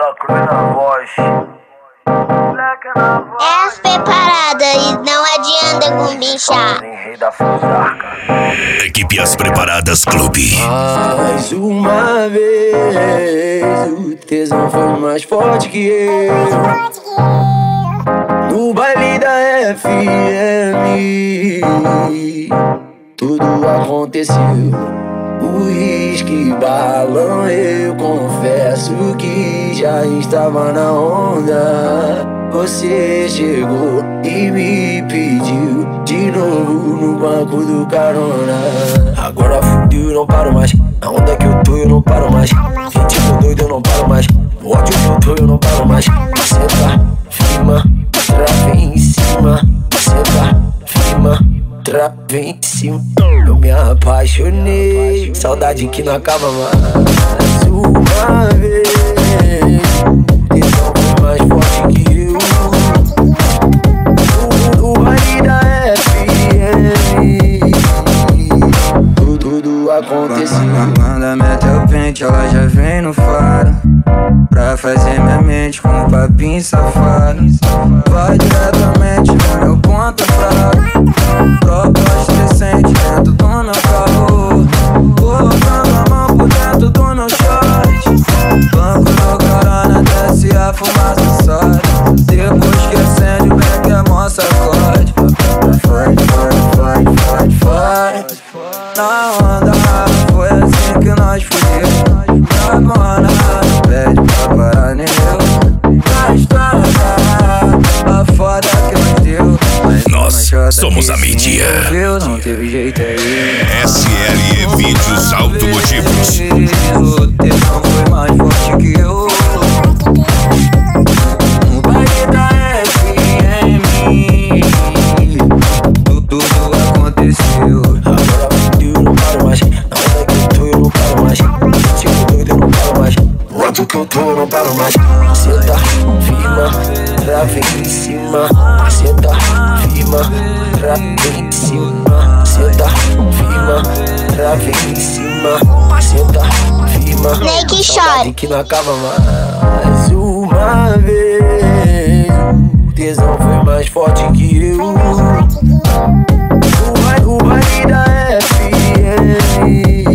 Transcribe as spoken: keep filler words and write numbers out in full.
Ela cruz na voz. É as preparadas e não adianta com bichar. Rei da Fusarca. Equipe As Preparadas Clube. Mais uma vez o tesão foi mais forte que eu. No baile da F M tudo aconteceu. O uísque, balão, eu confesso que já estava na onda. Você chegou e me pediu de novo no banco do carona. Agora fudeu, eu não paro mais. Na onda que eu tô, eu não paro mais. Ritmo doido, eu não paro mais. No ódio que eu tô, eu não paro mais. Senta, firma, trava em cima. Senta, firma, trava em cima. Eu me apaixonei, saudade que não acaba mais. Uma vez, tesão foi mais forte que eu. O baile da F M tudo, tudo aconteceu. Manda mete o pente, ela já vem no faro pra fazer minha mente com um papinho safado. Vai diretamente no meu ponto fraco. Proposta decente dentro do meu carro, colocando a mão por dentro do meu short. Banco no carona, desce a fumaça sobe. Depois que acende o beck, a moça acorde. Forte, forte, forte, forte, forte. Na onda, foi assim que nós fudeu. Na mona, pede pra parar nem eu. Na estrada, a foda que nós deu. Nós somos a mídia. Não teve jeito aí. S L E Vídeos Automotivos. O tesão foi mais forte que eu. No baile da F M tudo, tudo aconteceu. Agora fudeu, eu não paro mais. Na onda que eu tô, eu não paro mais. Ritmo doido, eu não paro mais. No ódio que eu tô, eu não paro mais. Senta, firma, trava em cima. Senta, firma, trava em cima. Senta, firma, trava em cima. Senta, firma. Snake Saudade Shot. que não acaba mais. Uma vez o tesão foi mais forte que eu. O baile, o baile da F M